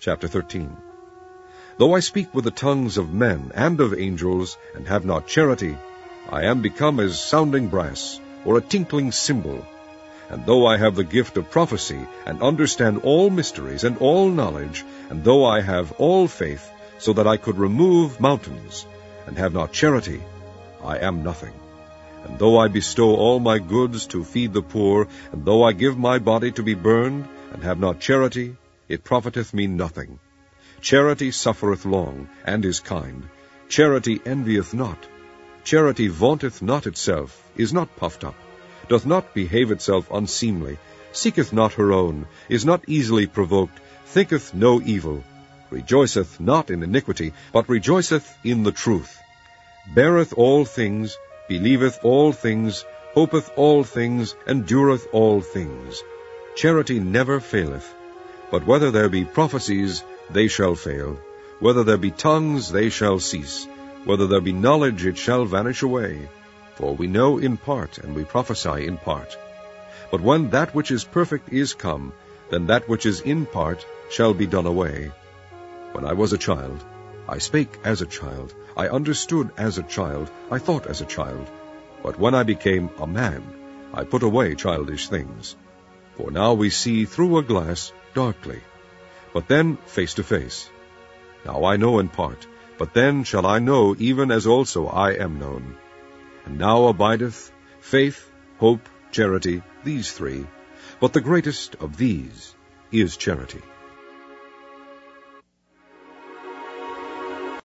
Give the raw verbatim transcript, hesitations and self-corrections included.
Chapter thirteen. Though I speak with the tongues of men and of angels, and have not charity, I am become as sounding brass, or a tinkling cymbal. And though I have the gift of prophecy, and understand all mysteries and all knowledge, and though I have all faith, so that I could remove mountains, and have not charity, I am nothing. And though I bestow all my goods to feed the poor, and though I give my body to be burned, and have not charity, it profiteth me nothing. Charity suffereth long, and is kind. Charity envieth not. Charity vaunteth not itself, is not puffed up, doth not behave itself unseemly, seeketh not her own, is not easily provoked, thinketh no evil, rejoiceth not in iniquity, but rejoiceth in the truth, beareth all things, believeth all things, hopeth all things, endureth all things. Charity never faileth. But whether there be prophecies, they shall fail. Whether there be tongues, they shall cease. Whether there be knowledge, it shall vanish away. For we know in part, and we prophesy in part. But when that which is perfect is come, then that which is in part shall be done away. When I was a child, I spake as a child, I understood as a child, I thought as a child. But when I became a man, I put away childish things. For now we see through a glass darkly, but then face to face. Now I know in part, but then shall I know even as also I am known. And now abideth faith, hope, charity, these three, but the greatest of these is charity.